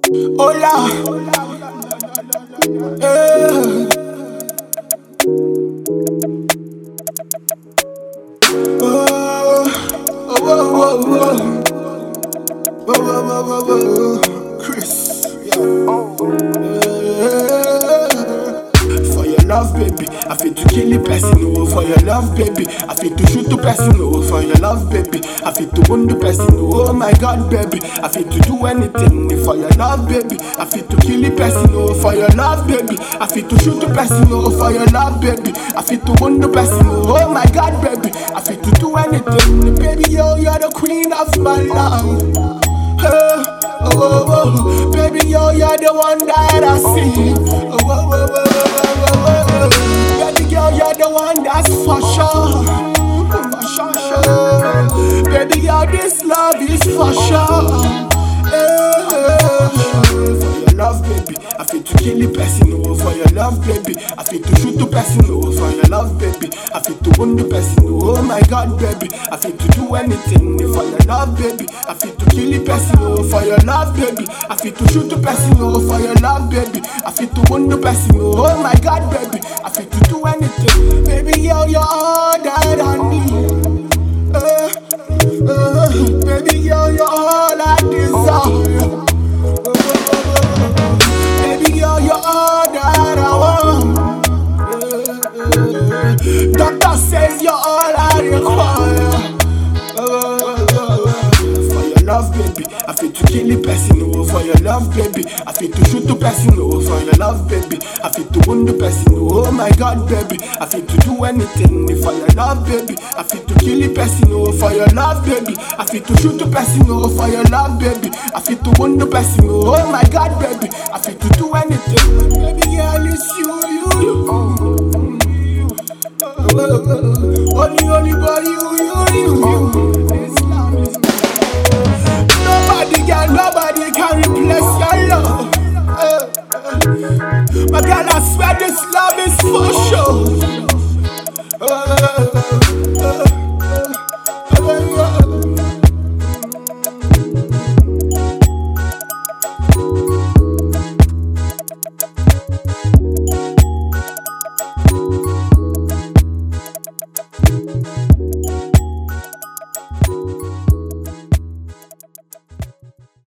Hola, eh. Oh, oh, oh, oh, oh. Chris, yeah. For your love, baby, I feel to kill the person. Oh, for your love, baby, I feel to shoot the person. Oh, for your love, baby, I feel to wound the person. Oh my God, baby, I feel to do anything. For your love, baby, I feel to kill the person. Oh, for your love, baby, I feel to shoot the person. Oh, for your love, baby, I feel to wound the person. Oh my God, baby, I feel to do anything. Baby, yo, you're the queen of my love. Oh, oh, oh, baby, yo, you're the one that I see. Oh, oh, oh, oh, oh, oh, oh. Baby girl, you're the one that's for sure. For sure. Baby girl, this love is for sure. For your love, baby, I feel to kill the person. Oh, for your love, baby, I feel to shoot the person. Oh, for your love, baby, I feel to wound the person. Oh my God, baby, I feel to do anything. For your love, baby, I feel to kill the person. Oh, for your love, baby, I feel to shoot the person. Oh, for your love, baby, I feel to wound the person. Oh my God, baby, I feel to do anything. Baby, yo, you're all that I need. Baby, yo, you're all I desire. Baby, yo, you're all that I want. Doctor says you're all I require. For your love, baby, I feel to kill the person. Oh, for your love, baby, I feel to shoot the person. Oh, for your love, baby, I feel to wound the person. Oh my God, baby, I feel to do anything. For your love, baby, I feel to kill the person. Oh, for your love, baby, I feel to shoot the person. Oh, for your love, baby, I feel to wound the person. Oh my God, baby, I feel to do anything. Baby girl, it's you. Only boy you.